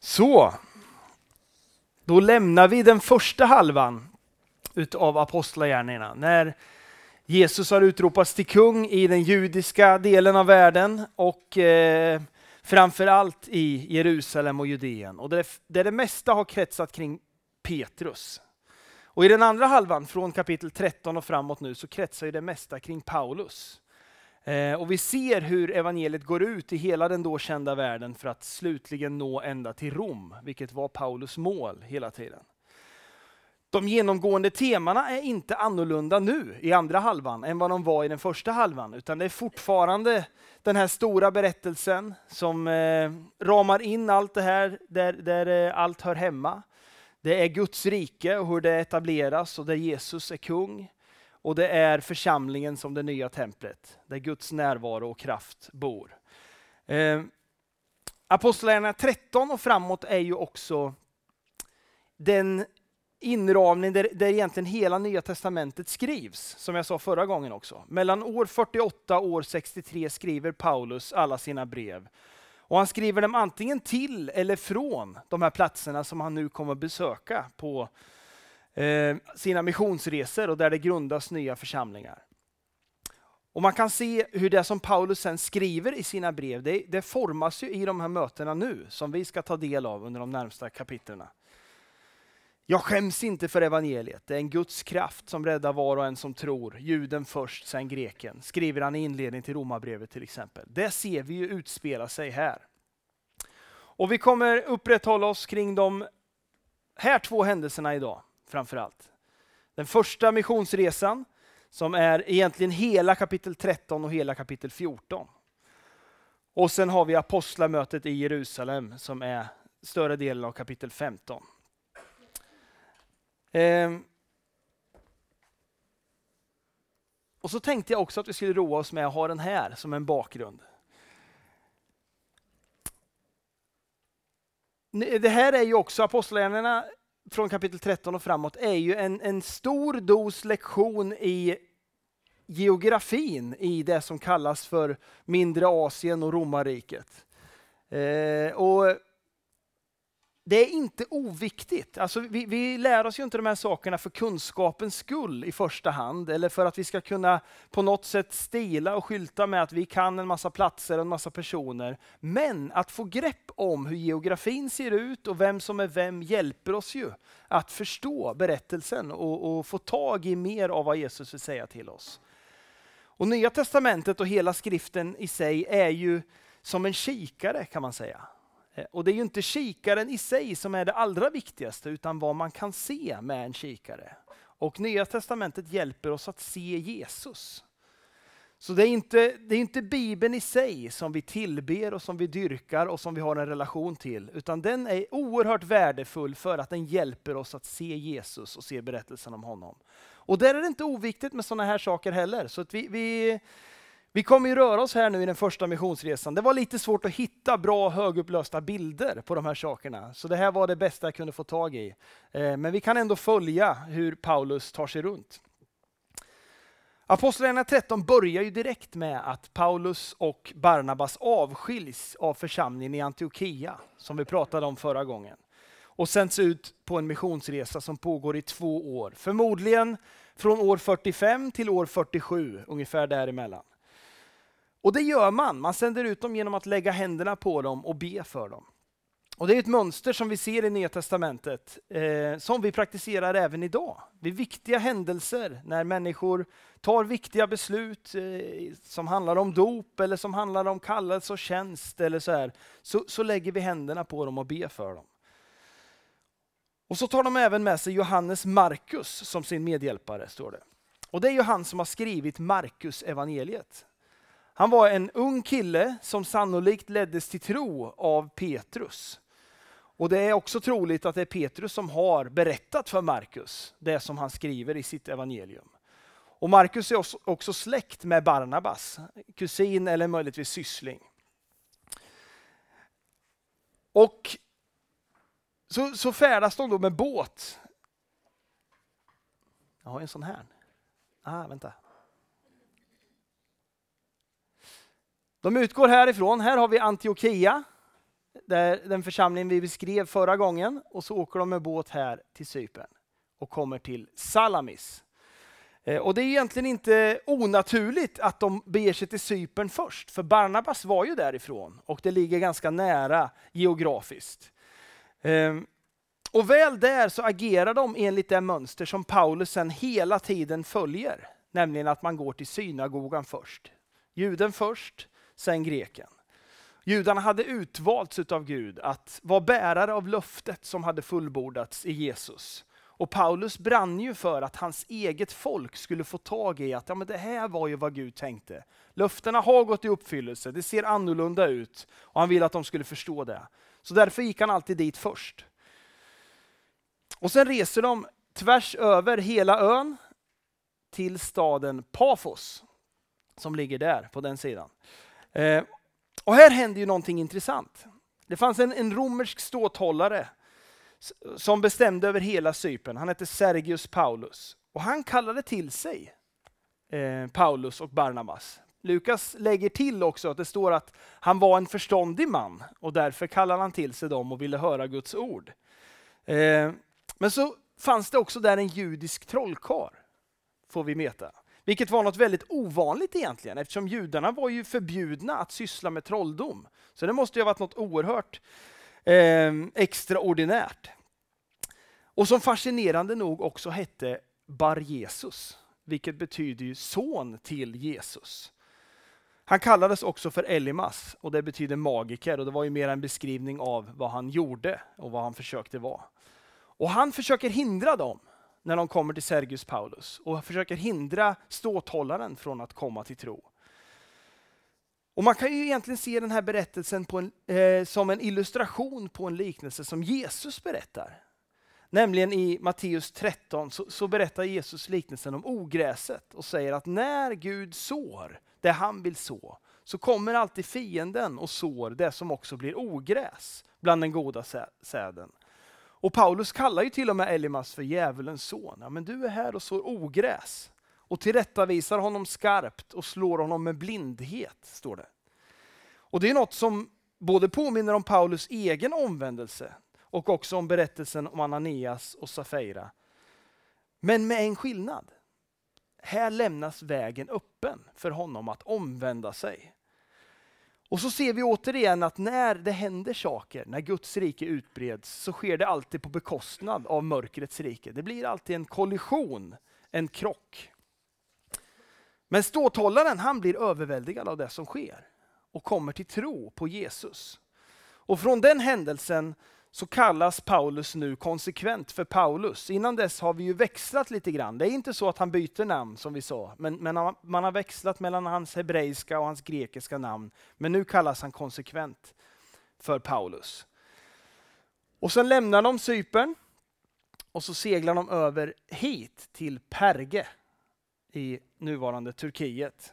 Så, då lämnar vi den första halvan utav apostlagärningarna. När Jesus har utropats till kung i den judiska delen av världen och framförallt i Jerusalem och Judeen. Och där det mesta har kretsat kring Petrus. Och i den andra halvan, från kapitel 13 och framåt nu, så kretsar ju det mesta kring Paulus. Och vi ser hur evangeliet går ut i hela den då kända världen för att slutligen nå ända till Rom, vilket var Paulus mål hela tiden. De genomgående temana är inte annorlunda nu i andra halvan än vad de var i den första halvan, utan det är fortfarande den här stora berättelsen som ramar in allt det här där allt hör hemma. Det är Guds rike och hur det etableras och där Jesus är kung. Och det är församlingen som det nya templet, där Guds närvaro och kraft bor. Apostlagärningarna 13 och framåt är ju också den inramning där egentligen hela Nya testamentet skrivs, som jag sa förra gången också. Mellan år 48 och år 63 skriver Paulus alla sina brev. Och han skriver dem antingen till eller från de här platserna som han nu kommer besöka på sina missionsresor och där det grundas nya församlingar. Och man kan se hur det som Paulus sen skriver i sina brev, det formas ju i de här mötena nu som vi ska ta del av under de närmsta kapitlerna. Jag skäms inte för evangeliet. Det är en Guds kraft som räddar var och en som tror. Juden först, sen greken. Skriver han i inledning till Romarbrevet till exempel. Det ser vi ju utspela sig här. Och vi kommer upprätthålla oss kring de här två händelserna idag. Framförallt. Den första missionsresan som är egentligen hela kapitel 13 och hela kapitel 14. Och sen har vi apostlamötet i Jerusalem som är större delen av kapitel 15. Och så tänkte jag också att vi skulle roa oss med att ha den här som en bakgrund. Det här är ju också apostlagärningarna från kapitel 13 och framåt är ju en stor dos lektion i geografin i det som kallas för mindre Asien och romarriket. Och det är inte oviktigt. Alltså vi lär oss ju inte de här sakerna för kunskapens skull i första hand. Eller för att vi ska kunna på något sätt stila och skylta med att vi kan en massa platser och en massa personer. Men att få grepp om hur geografin ser ut och vem som är vem hjälper oss ju att förstå berättelsen och få tag i mer av vad Jesus vill säga till oss. Och Nya testamentet och hela skriften i sig är ju som en kikare kan man säga. Och det är ju inte kikaren i sig som är det allra viktigaste utan vad man kan se med en kikare. Och Nya testamentet hjälper oss att se Jesus. Så det är inte Bibeln i sig som vi tillber och som vi dyrkar och som vi har en relation till. Utan den är oerhört värdefull för att den hjälper oss att se Jesus och se berättelsen om honom. Och där är det inte oviktigt med sådana här saker heller. Så att vi kommer ju röra oss här nu i den första missionsresan. Det var lite svårt att hitta bra högupplösta bilder på de här sakerna. Så det här var det bästa jag kunde få tag i. Men vi kan ändå följa hur Paulus tar sig runt. Apostlagärningarna 13 börjar ju direkt med att Paulus och Barnabas avskiljs av församlingen i Antiochia, som vi pratade om förra gången. Och sänds ut på en missionsresa som pågår i 2 år. Förmodligen från år 45 till år 47, ungefär däremellan. Och det gör man sänder ut dem genom att lägga händerna på dem och be för dem. Och det är ett mönster som vi ser i Nya testamentet, som vi praktiserar även idag. Vid viktiga händelser, när människor tar viktiga beslut som handlar om dop eller som handlar om kallelse och tjänst eller så lägger vi händerna på dem och ber för dem. Och så tar de även med sig Johannes Markus som sin medhjälpare, står det. Och det är ju han som har skrivit Markus evangeliet. Han var en ung kille som sannolikt leddes till tro av Petrus. Och det är också troligt att det är Petrus som har berättat för Markus det som han skriver i sitt evangelium. Och Markus är också släkt med Barnabas, kusin eller möjligtvis syssling. Och så färdas de då med båt. Jag har en sån här. Vänta. De utgår härifrån. Här har vi Antiochia. den församlingen vi beskrev förra gången, och så åker de med båt här till Cypern och kommer till Salamis. Och det är egentligen inte onaturligt att de beger sig till Cypern först, för Barnabas var ju därifrån och det ligger ganska nära geografiskt. Och väl där så agerar de enligt det mönster som Paulus sen hela tiden följer, nämligen att man går till synagogan först. Juden först, sen greken. Judarna hade utvalts av Gud att vara bärare av löftet som hade fullbordats i Jesus. Och Paulus brann ju för att hans eget folk skulle få tag i att men det här var ju vad Gud tänkte. Löftena har gått i uppfyllelse, det ser annorlunda ut och han ville att de skulle förstå det. Så därför gick han alltid dit först. Och sen reser de tvärs över hela ön till staden Pafos som ligger där på den sidan. Och här händer ju någonting intressant. Det fanns en romersk ståthållare som bestämde över hela Cypern. Han hette Sergius Paulus. Och han kallade till sig Paulus och Barnabas. Lukas lägger till också att det står att han var en förståndig man. Och därför kallade han till sig dem och ville höra Guds ord. Men så fanns det också där en judisk trollkarl, får vi veta. Vilket var något väldigt ovanligt egentligen, eftersom judarna var ju förbjudna att syssla med trolldom. Så det måste ju ha varit något oerhört extraordinärt. Och som fascinerande nog också hette Bar Jesus, vilket betyder ju son till Jesus. Han kallades också för Elimas och det betyder magiker, och det var ju mer en beskrivning av vad han gjorde och vad han försökte vara. Och han försöker hindra dem när de kommer till Sergius Paulus och försöker hindra ståthållaren från att komma till tro. Och man kan ju egentligen se den här berättelsen som en illustration på en liknelse som Jesus berättar. Nämligen i Matteus 13 så berättar Jesus liknelsen om ogräset och säger att när Gud sår det han vill så kommer alltid fienden och sår det som också blir ogräs bland den goda säden. Och Paulus kallar ju till och med Elimas för djävulens son. Ja, men du är här och sår ogräs. Och tillrättavisar honom skarpt och slår honom med blindhet, står det. Och det är något som både påminner om Paulus egen omvändelse och också om berättelsen om Ananias och Safira. Men med en skillnad. Här lämnas vägen öppen för honom att omvända sig. Och så ser vi återigen att när det händer saker, när Guds rike utbreds, så sker det alltid på bekostnad av mörkrets rike. Det blir alltid en kollision, en krock. Men ståthållaren, han blir överväldigad av det som sker och kommer till tro på Jesus. Och från den händelsen så kallas Paulus nu konsekvent för Paulus. Innan dess har vi ju växlat lite grann. Det är inte så att han byter namn som vi sa, men man har växlat mellan hans hebreiska och hans grekiska namn. Men nu kallas han konsekvent för Paulus. Och sen lämnar de Cypern och så seglar de över hit till Perge i nuvarande Turkiet.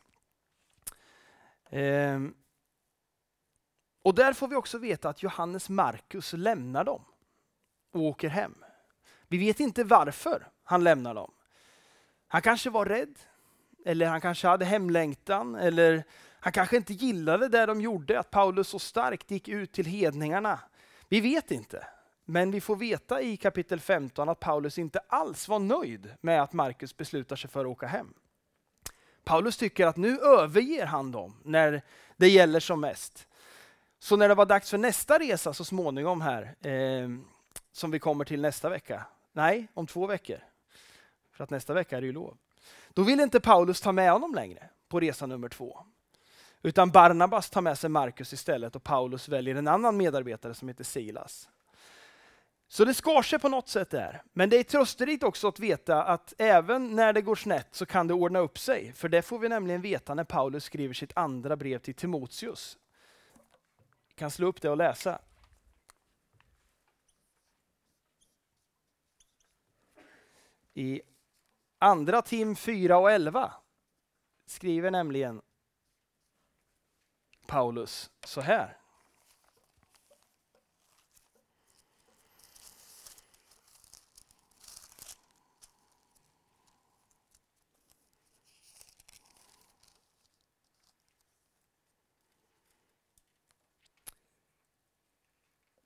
Och där får vi också veta att Johannes Markus lämnar dem och åker hem. Vi vet inte varför han lämnar dem. Han kanske var rädd, eller han kanske hade hemlängtan, eller han kanske inte gillade det de gjorde, att Paulus så starkt gick ut till hedningarna. Vi vet inte, men vi får veta i kapitel 15 att Paulus inte alls var nöjd med att Markus beslutar sig för att åka hem. Paulus tycker att nu överger han dem när det gäller som mest. Så när det var dags för nästa resa så småningom här, som vi kommer till nästa vecka. Nej, om 2 veckor. För att nästa vecka är det ju lov. Då vill inte Paulus ta med honom längre på resa nummer 2. Utan Barnabas tar med sig Markus istället och Paulus väljer en annan medarbetare som heter Silas. Så det skar sig på något sätt där. Men det är trösterikt också att veta att även när det går snett så kan det ordna upp sig. För det får vi nämligen veta när Paulus skriver sitt andra brev till Timoteus. Vi kan slå upp det och läsa. I andra Tim 4 och 11 skriver nämligen Paulus så här.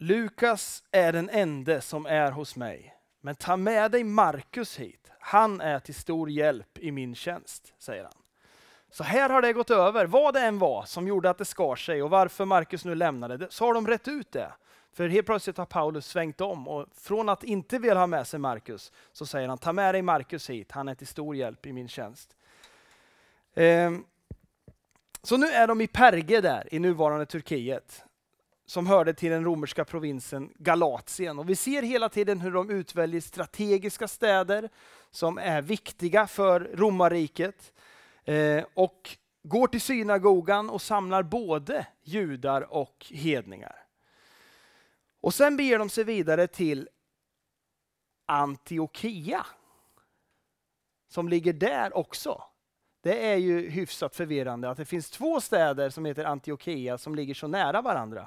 Lukas är den enda som är hos mig. Men ta med dig Markus hit. Han är till stor hjälp i min tjänst, säger han. Så här har det gått över. Vad det än var som gjorde att det skar sig och varför Markus nu lämnade det, så har de rätt ut det. För helt plötsligt har Paulus svängt om och från att inte vilja ha med sig Markus så säger han, ta med dig Markus hit. Han är till stor hjälp i min tjänst. Så nu är de i Perge där i nuvarande Turkiet, som hörde till den romerska provinsen Galatien. Och vi ser hela tiden hur de utväljer strategiska städer som är viktiga för romarriket. Och går till synagogan och samlar både judar och hedningar. Och sen beger de sig vidare till Antiochia, som ligger där också. Det är ju hyfsat förvirrande att det finns två städer som heter Antiochia som ligger så nära varandra.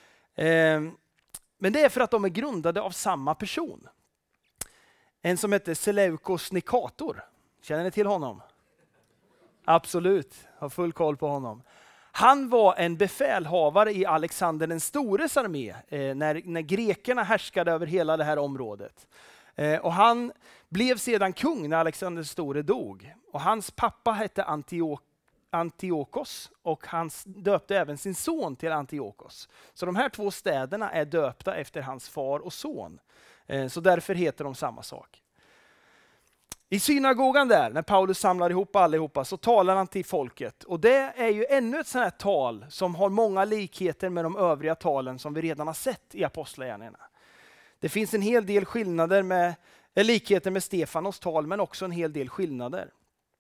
Men det är för att de är grundade av samma person. En som heter Seleukos Nikator. Känner ni till honom? Absolut, har full koll på honom. Han var en befälhavare i Alexander den stores armé när grekerna härskade över hela det här området. Och han blev sedan kung när Alexander den store dog. Och hans pappa hette Antiochos och han döpte även sin son till Antiochos. Så de här två städerna är döpta efter hans far och son. Så därför heter de samma sak. I synagogan där, när Paulus samlar ihop allihopa, så talar han till folket. Och det är ju ännu ett sånt här tal som har många likheter med de övriga talen som vi redan har sett i Apostlagärningarna. Det finns en hel del likheter med Stefanos tal, men också en hel del skillnader.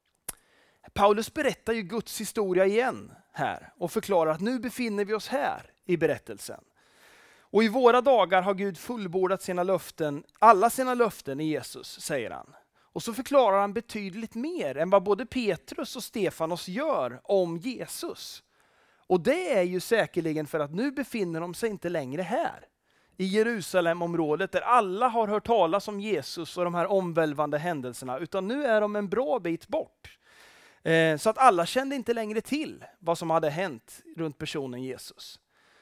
Paulus berättar ju Guds historia igen här och förklarar att nu befinner vi oss här i berättelsen. Och i våra dagar har Gud fullbordat alla sina löften i Jesus, säger han. Och så förklarar han betydligt mer än vad både Petrus och Stefanos gör om Jesus. Och det är ju säkerligen för att nu befinner de sig inte längre här. I Jerusalemområdet där alla har hört talas om Jesus och de här omvälvande händelserna. Utan nu är de en bra bit bort. Så att alla kände inte längre till vad som hade hänt runt personen Jesus.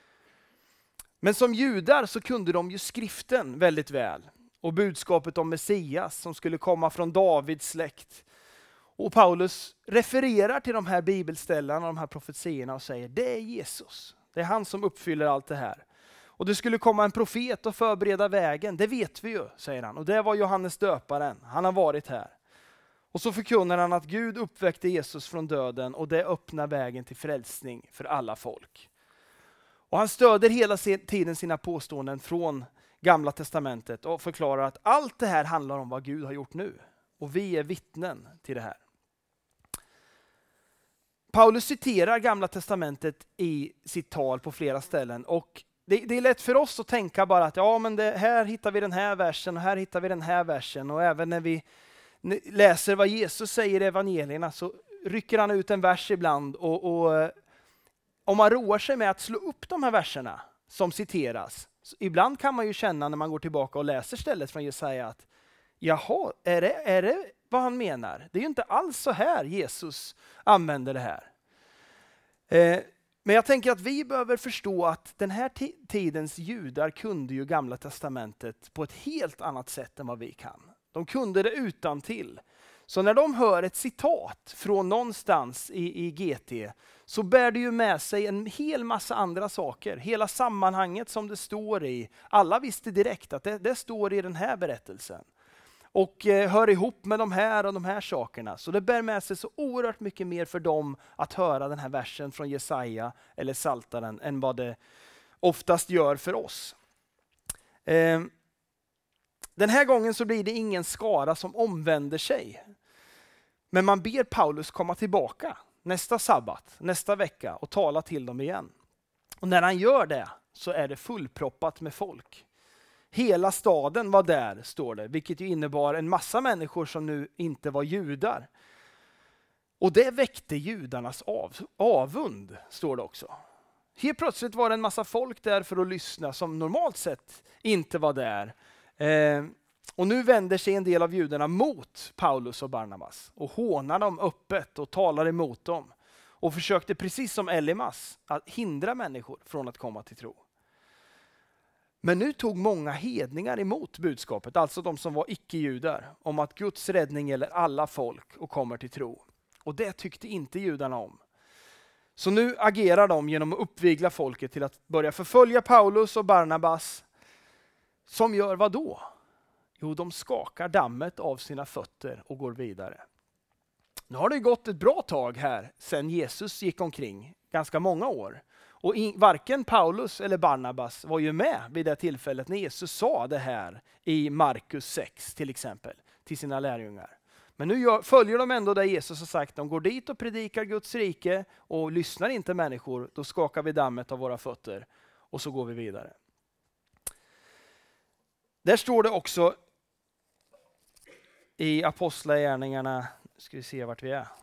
Men som judar så kunde de ju skriften väldigt väl. Och budskapet om Messias som skulle komma från Davids släkt. Och Paulus refererar till de här bibelställarna och de här profetierna och säger det är Jesus. Det är han som uppfyller allt det här. Och det skulle komma en profet och förbereda vägen, det vet vi ju, säger han. Och det var Johannes döparen, han har varit här. Och så förkunnar han att Gud uppväckte Jesus från döden och det öppnar vägen till frälsning för alla folk. Och han stöder hela tiden sina påståenden från Gamla testamentet och förklarar att allt det här handlar om vad Gud har gjort nu. Och vi är vittnen till det här. Paulus citerar Gamla testamentet i sitt tal på flera ställen. Och det är lätt för oss att tänka bara att ja, men här hittar vi den här versen och här hittar vi den här versen. Och även när vi läser vad Jesus säger i evangelierna så rycker han ut en vers ibland. Och om man roar sig med att slå upp de här verserna som citeras. Ibland kan man ju känna när man går tillbaka och läser stället från Jesaja att jaha, är det vad han menar? Det är ju inte alls så här Jesus använder det här. Men jag tänker att vi behöver förstå att den här tidens judar kunde ju Gamla testamentet på ett helt annat sätt än vad vi kan. De kunde det utantill. Så när de hör ett citat från någonstans i GT så bär det ju med sig en hel massa andra saker. Hela sammanhanget som det står i. Alla visste direkt att det står i den här berättelsen. Och hör ihop med de här sakerna. Så det bär med sig så oerhört mycket mer för dem att höra den här versen från Jesaja eller Saltaren än vad det oftast gör för oss. Den här gången så blir det ingen skara som omvänder sig. Men man ber Paulus komma tillbaka nästa sabbat, nästa vecka och tala till dem igen. Och när han gör det så är det fullproppat med folk. Hela staden var där, står det, vilket ju innebar en massa människor som nu inte var judar. Och det väckte judarnas avund, står det också. Helt plötsligt var det en massa folk där för att lyssna som normalt sett inte var där. Och nu vänder sig en del av judarna mot Paulus och Barnabas och hånar dem öppet och talar emot dem. Och försökte precis som Elimas att hindra människor från att komma till tro. Men nu tog många hedningar emot budskapet, alltså de som var icke-judar, om att Guds räddning gäller alla folk och kommer till tro. Och det tyckte inte judarna om. Så nu agerar de genom att uppvigla folket till att börja förfölja Paulus och Barnabas. Som gör vad då? Jo, de skakar dammet av sina fötter och går vidare. Nu har det gått ett bra tag här sedan Jesus gick omkring, ganska många år. Och varken Paulus eller Barnabas var ju med vid det tillfället när Jesus sa det här i Markus 6 till exempel till sina lärjungar. Men nu följer de ändå det Jesus har sagt. De går dit och predikar Guds rike och lyssnar inte människor. Då skakar vi dammet av våra fötter och så går vi vidare. Där står det också i Apostlagärningarna, ska vi se vart vi är.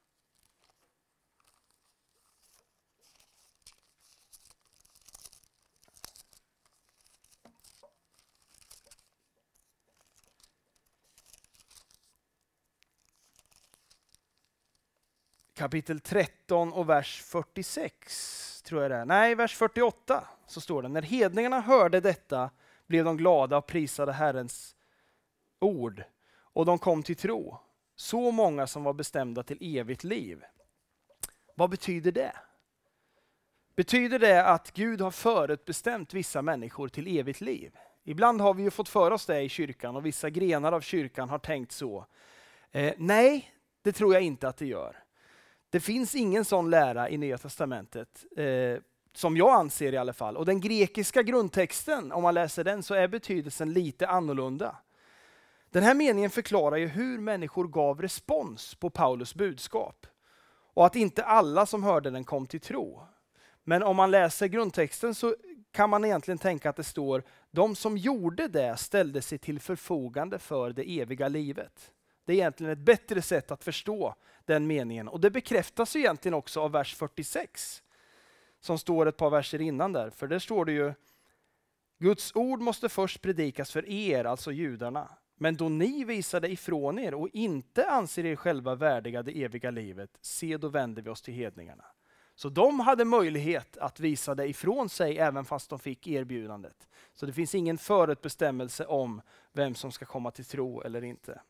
Kapitel 13 och vers 46 tror jag det är. Nej, vers 48 så står det. När hedningarna hörde detta blev de glada och prisade Herrens ord. Och de kom till tro. Så många som var bestämda till evigt liv. Vad betyder det? Betyder det att Gud har förutbestämt vissa människor till evigt liv? Ibland har vi ju fått för oss det i kyrkan och vissa grenar av kyrkan har tänkt så. Nej, det tror jag inte att det gör. Det finns ingen sån lära i Nya testamentet, som jag anser i alla fall. Och den grekiska grundtexten, om man läser den, så är betydelsen lite annorlunda. Den här meningen förklarar ju hur människor gav respons på Paulus budskap. Och att inte alla som hörde den kom till tro. Men om man läser grundtexten så kan man egentligen tänka att det står: de som gjorde det ställde sig till förfogande för det eviga livet. Det är egentligen ett bättre sätt att förstå den meningen. Och det bekräftas egentligen också av vers 46. Som står ett par verser innan där. För där står det ju: Guds ord måste först predikas för er, alltså judarna. Men då ni visade ifrån er och inte anser er själva värdiga det eviga livet, se då vänder vi oss till hedningarna. Så de hade möjlighet att visa det ifrån sig även fast de fick erbjudandet. Så det finns ingen förutbestämmelse om vem som ska komma till tro eller inte.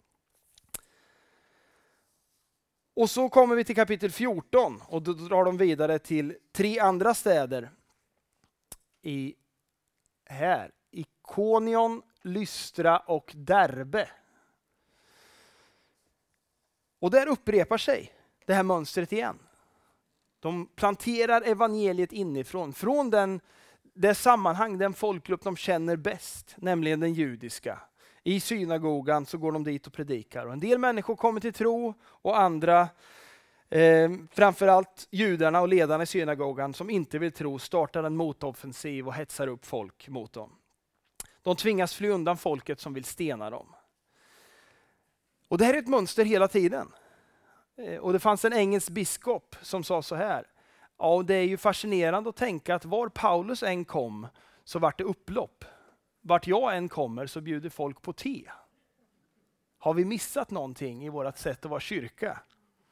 Och så kommer vi till kapitel 14 och då drar de vidare till 3 andra städer. Ikonion, Lystra och Derbe. Och där upprepar sig det här mönstret igen. De planterar evangeliet inifrån, från det sammanhang, den folkgrupp de känner bäst, nämligen den judiska. I synagogan så går de dit och predikar. Och en del människor kommer till tro och andra, framförallt judarna och ledarna i synagogan som inte vill tro, startar en motoffensiv och hetsar upp folk mot dem. De tvingas fly undan folket som vill stena dem. Och det här är ett mönster hela tiden. Och det fanns en engelsk biskop som sa så här: ja, det är ju fascinerande att tänka att var Paulus än kom så vart det upplopp. Vart jag än kommer så bjuder folk på te. Har vi missat någonting i vårt sätt att vara kyrka?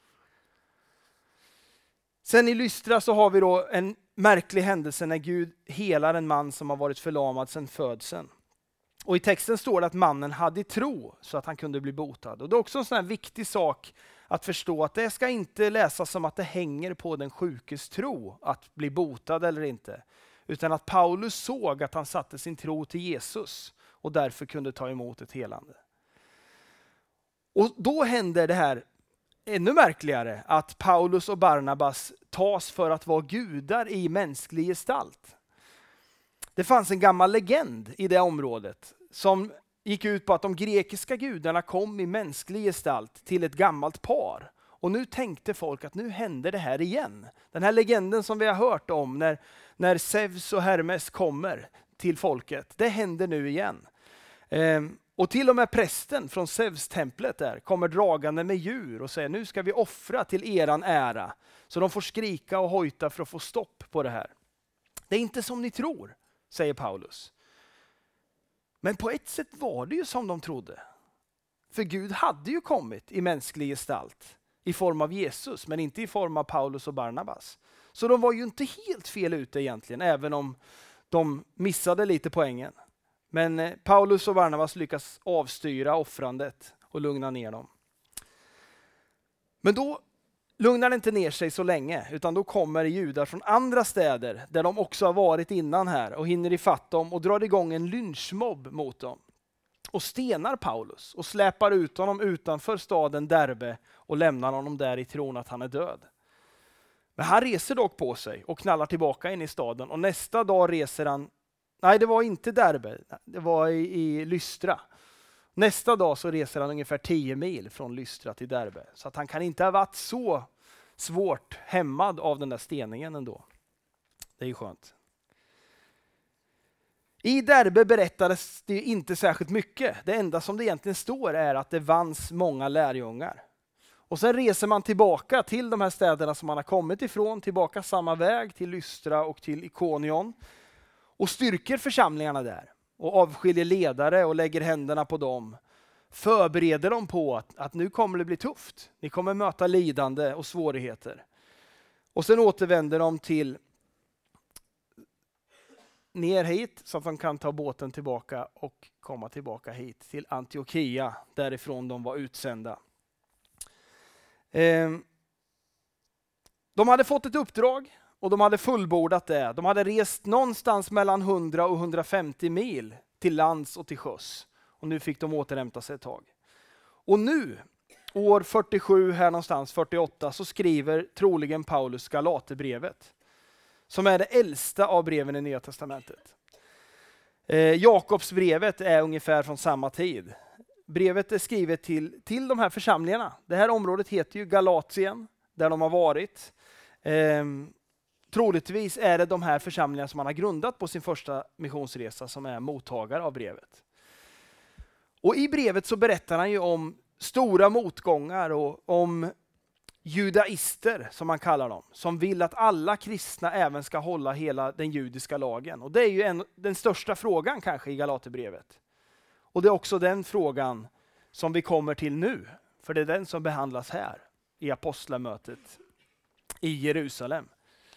Sen i Lystra så har vi då en märklig händelse när Gud helar en man som har varit förlamad sedan födseln. Och i texten står det att mannen hade tro så att han kunde bli botad. Och det är också en sån här viktig sak att förstå, att det ska inte läsas som att det hänger på den sjukes tro att bli botad eller inte. Utan att Paulus såg att han satte sin tro till Jesus och därför kunde ta emot ett helande. Och då händer det här ännu märkligare, att Paulus och Barnabas tas för att vara gudar i mänsklig gestalt. Det fanns en gammal legend i det området som gick ut på att de grekiska gudarna kom i mänsklig gestalt till ett gammalt par. Och nu tänkte folk att nu händer det här igen. Den här legenden som vi har hört om när Zeus och Hermes kommer till folket, det händer nu igen. Och till och med prästen från Zeus-templet där kommer dragande med djur och säger: nu ska vi offra till eran ära. Så de får skrika och hojta för att få stopp på det här. Det är inte som ni tror, säger Paulus. Men på ett sätt var det ju som de trodde. För Gud hade ju kommit i mänsklig gestalt i form av Jesus, men inte i form av Paulus och Barnabas. Så de var ju inte helt fel ute egentligen, även om De missade lite poängen. Men Paulus och Barnabas lyckas avstyra offrandet och lugna ner dem. Men då lugnar det inte ner sig så länge, utan då kommer judar från andra städer där de också har varit innan här och hinner ifatt dem och drar igång en lynchmobb mot dem. Och stenar Paulus och släpar ut honom utanför staden Derbe och lämnar honom där i tron att han är död. Men han reser dock på sig och knallar tillbaka in i staden, och nästa dag reser han, nej det var inte Derbe, det var i Lystra. Nästa dag så reser han ungefär 10 mil från Lystra till Derbe, så att han kan inte ha varit så svårt hämmad av den där steningen ändå. Det är ju skönt. I Derbe berättades det inte särskilt mycket. Det enda som det egentligen står är att det vanns många lärjungar. Och sen reser man tillbaka till de här städerna som man har kommit ifrån, tillbaka samma väg till Lystra och till Ikonion, och styrker församlingarna där och avskiljer ledare och lägger händerna på dem. Förbereder dem på att nu kommer det bli tufft. Ni kommer möta lidande och svårigheter. Och sen återvänder de till ner hit så att de kan ta båten tillbaka och komma tillbaka hit till Antiochia, därifrån de var utsända. De hade fått ett uppdrag och de hade fullbordat det. De hade rest någonstans mellan 100 och 150 mil till lands och till sjöss. Och nu fick de återhämta sig ett tag. Och nu, år 47 här någonstans, 48, så skriver troligen Paulus Galaterbrevet, som är det äldsta av breven i Nya testamentet. Jakobsbrevet är ungefär från samma tid. Brevet är skrivet till de här församlingarna. Det här området heter ju Galatien, där de har varit. Troligtvis är det de här församlingarna som han har grundat på sin första missionsresa som är mottagare av brevet. Och i brevet så berättar han ju om stora motgångar och om judaister, som man kallar dem, som vill att alla kristna även ska hålla hela den judiska lagen. Och det är ju den största frågan kanske i Galaterbrevet. Och det är också den frågan som vi kommer till nu, för det är den som behandlas här i apostlamötet i Jerusalem.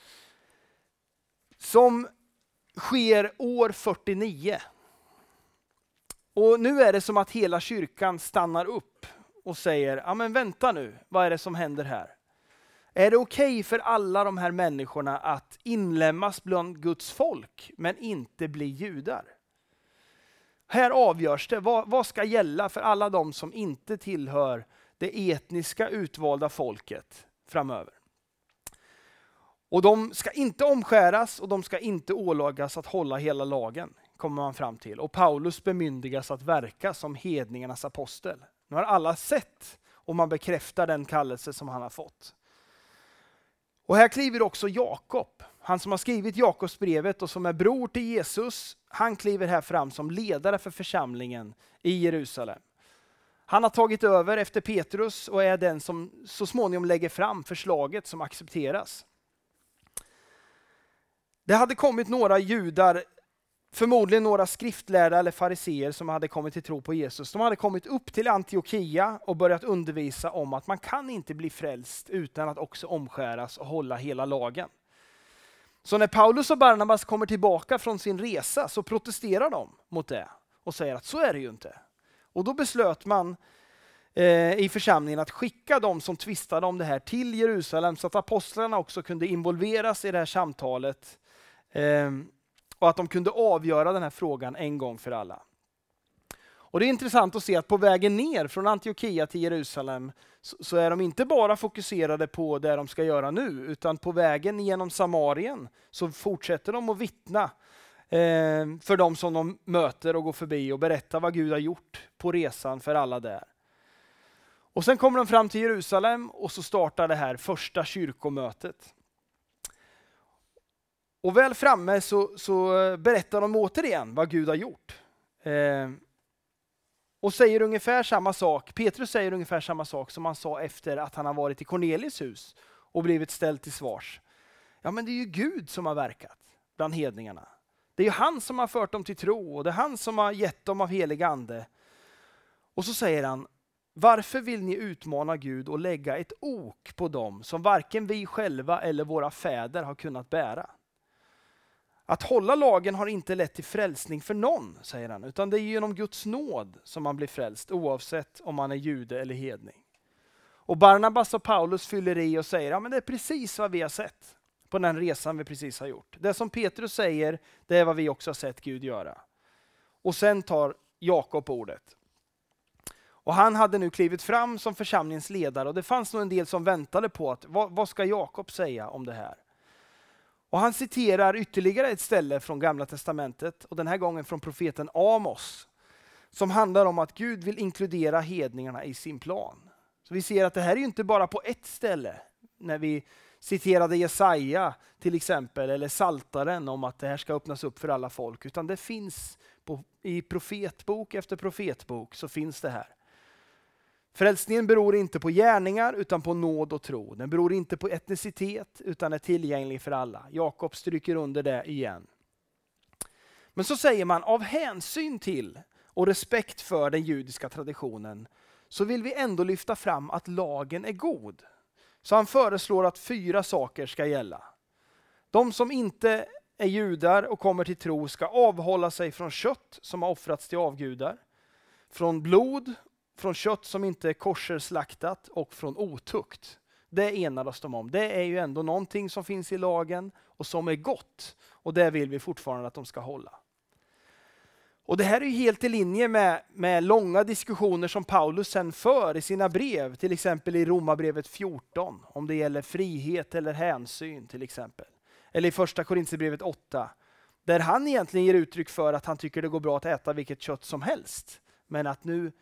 Som sker år 49. Och nu är det som att hela kyrkan stannar upp och säger, ja men vänta nu, vad är det som händer här? Är det okej för alla de här människorna att inlämnas bland Guds folk men inte bli judar? Här avgörs det, vad ska gälla för alla de som inte tillhör det etniska utvalda folket framöver. Och de ska inte omskäras och de ska inte ålagas att hålla hela lagen, kommer man fram till. Och Paulus bemyndigas att verka som hedningarnas apostel. Nu har alla sett och man bekräftar den kallelse som han har fått. Och här kliver också Jakob, han som har skrivit Jakobsbrevet och som är bror till Jesus. Han kliver här fram som ledare för församlingen i Jerusalem. Han har tagit över efter Petrus och är den som så småningom lägger fram förslaget som accepteras. Det hade kommit några judar, förmodligen några skriftlärda eller fariseer som hade kommit till tro på Jesus. De hade kommit upp till Antiochia och börjat undervisa om att man kan inte bli frälst utan att också omskäras och hålla hela lagen. Så när Paulus och Barnabas kommer tillbaka från sin resa så protesterar de mot det och säger att så är det ju inte. Och då beslöt man i församlingen att skicka de som tvistade om det här till Jerusalem så att apostlarna också kunde involveras i det här samtalet och att de kunde avgöra den här frågan en gång för alla. Och det är intressant att se att på vägen ner från Antiochia till Jerusalem så är de inte bara fokuserade på det de ska göra nu, utan på vägen genom Samarien så fortsätter de att vittna för de som de möter och går förbi och berätta vad Gud har gjort på resan för alla där. Och sen kommer de fram till Jerusalem och så startar det här första kyrkomötet. Och väl framme så berättar de återigen vad Gud har gjort. Och säger ungefär samma sak. Petrus säger ungefär samma sak som han sa efter att han har varit i Cornelius hus och blivit ställd till svars. Ja, men det är ju Gud som har verkat bland hedningarna. Det är ju han som har fört dem till tro och det är han som har gett dem av helig ande. Och så säger han, varför vill ni utmana Gud och lägga ett ok på dem som varken vi själva eller våra fäder har kunnat bära? Att hålla lagen har inte lett till frälsning för någon, säger han, utan det är genom Guds nåd som man blir frälst, oavsett om man är jude eller hedning. Och Barnabas och Paulus fyller i och säger, ja men det är precis vad vi har sett på den resan vi precis har gjort. Det som Petrus säger, det är vad vi också har sett Gud göra. Och sen tar Jakob ordet. Och han hade nu klivit fram som församlingens ledare, och det fanns nog en del som väntade på att vad ska Jakob säga om det här? Och han citerar ytterligare ett ställe från Gamla testamentet, och den här gången från profeten Amos, som handlar om att Gud vill inkludera hedningarna i sin plan. Så vi ser att det här är ju inte bara på ett ställe, när vi citerade Jesaja till exempel, eller Saltaren om att det här ska öppnas upp för alla folk, utan det finns i profetbok efter profetbok, så finns det här. Frälsningen beror inte på gärningar utan på nåd och tro. Den beror inte på etnicitet utan är tillgänglig för alla. Jakob stryker under det igen. Men så säger man, av hänsyn till och respekt för den judiska traditionen, så vill vi ändå lyfta fram att lagen är god. Så han föreslår att 4 saker ska gälla. De som inte är judar och kommer till tro ska avhålla sig från kött som har offrats till avgudar, från blod, från kött som inte är koscherslaktat och från otukt. Det enades de om. Det är ju ändå någonting som finns i lagen och som är gott. Och det vill vi fortfarande att de ska hålla. Och det här är ju helt i linje med långa diskussioner som Paulus sen för i sina brev. Till exempel i Romarbrevet 14. Om det gäller frihet eller hänsyn till exempel. Eller i första Korinthierbrevet 8. Där han egentligen ger uttryck för att han tycker det går bra att äta vilket kött som helst. Men att nu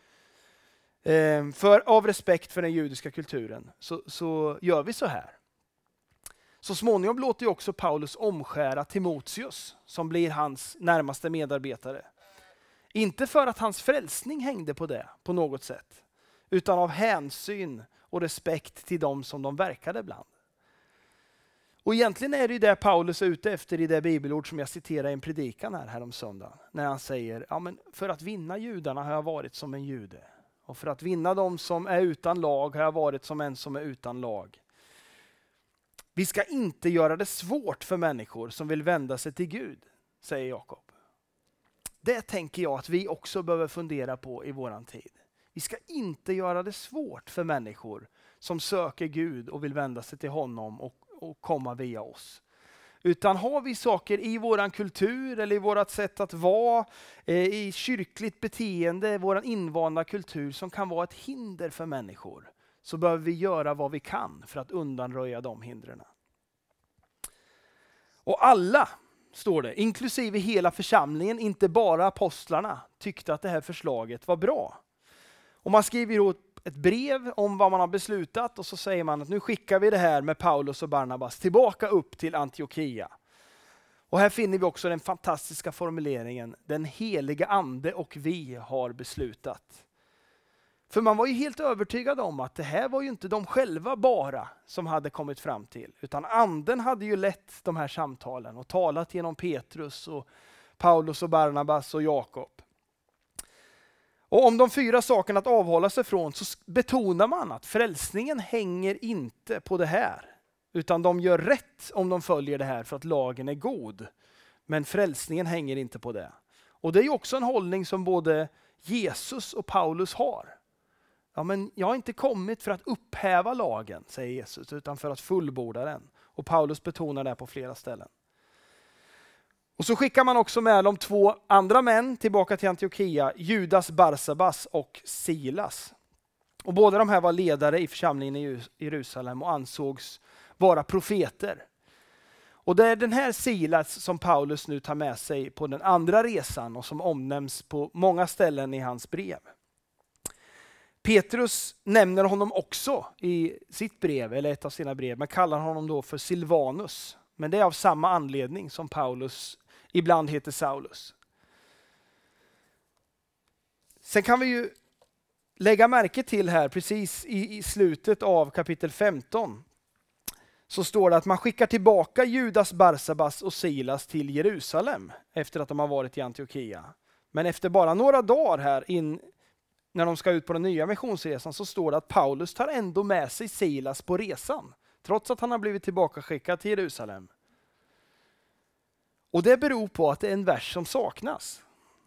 av respekt för den judiska kulturen så gör vi så här. Så småningom låter ju också Paulus omskära Timoteus som blir hans närmaste medarbetare. Inte för att hans frälsning hängde på det på något sätt, utan av hänsyn och respekt till dem som de verkade bland. Och egentligen är det ju det Paulus är ute efter i det bibelord som jag citerar i en predikan här om söndagen. När han säger, ja men för att vinna judarna har jag varit som en jude. Och för att vinna dem som är utan lag har jag varit som en som är utan lag. Vi ska inte göra det svårt för människor som vill vända sig till Gud, säger Jakob. Det tänker jag att vi också behöver fundera på i våran tid. Vi ska inte göra det svårt för människor som söker Gud och vill vända sig till honom och komma via oss. Utan har vi saker i våran kultur eller i vårat sätt att vara, i kyrkligt beteende, våran invanda kultur som kan vara ett hinder för människor, så behöver vi göra vad vi kan för att undanröja de hindren. Och alla, står det, inklusive hela församlingen, inte bara apostlarna, tyckte att det här förslaget var bra. Och man skriver ihop ett brev om vad man har beslutat, och så säger man att nu skickar vi det här med Paulus och Barnabas tillbaka upp till Antiochia. Och här finner vi också den fantastiska formuleringen, den heliga ande och vi har beslutat. För man var ju helt övertygad om att det här var ju inte de själva bara som hade kommit fram till, utan anden hade ju lett de här samtalen och talat genom Petrus och Paulus och Barnabas och Jakob. Och om de 4 sakerna att avhålla sig från, så betonar man att frälsningen hänger inte på det här. Utan de gör rätt om de följer det här för att lagen är god. Men frälsningen hänger inte på det. Och det är ju också en hållning som både Jesus och Paulus har. Ja, men jag har inte kommit för att upphäva lagen, säger Jesus, utan för att fullborda den. Och Paulus betonar det på flera ställen. Och så skickar man också med de 2 andra män tillbaka till Antiochia, Judas Barsabas och Silas. Och båda de här var ledare i församlingen i Jerusalem och ansågs vara profeter. Och det är den här Silas som Paulus nu tar med sig på den andra resan och som omnämns på många ställen i hans brev. Petrus nämner honom också i sitt brev, eller ett av sina brev, men kallar honom då för Silvanus. Men det är av samma anledning som Paulus ibland heter Saulus. Sen kan vi ju lägga märke till här, precis i slutet av kapitel 15, så står det att man skickar tillbaka Judas Barsabas och Silas till Jerusalem efter att de har varit i Antiochia. Men efter bara några dagar här när de ska ut på den nya missionsresan, så står det att Paulus tar ändå med sig Silas på resan, trots att han har blivit tillbaka skickad till Jerusalem. Och det beror på att det är en vers som saknas.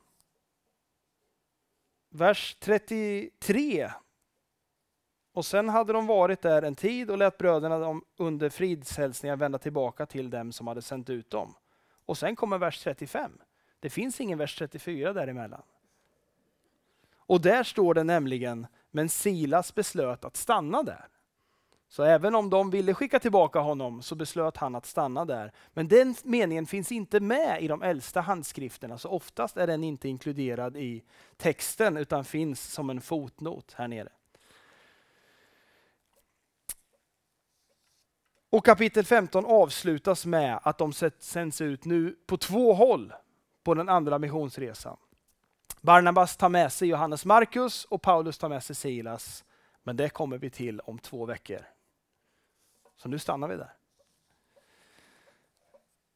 Vers 33. Och sen hade de varit där en tid och lät bröderna under fridshälsningar vända tillbaka till dem som hade sänt ut dem. Och sen kommer vers 35. Det finns ingen vers 34 däremellan. Och där står det nämligen, men Silas beslöt att stanna där. Så även om de ville skicka tillbaka honom så beslöt han att stanna där. Men den meningen finns inte med i de äldsta handskrifterna, så oftast är den inte inkluderad i texten utan finns som en fotnot här nere. Och kapitel 15 avslutas med att de sänds ut nu på 2 håll på den andra missionsresan. Barnabas tar med sig Johannes Markus och Paulus tar med sig Silas. Men det kommer vi till om 2 veckor. Så nu stannar vi där.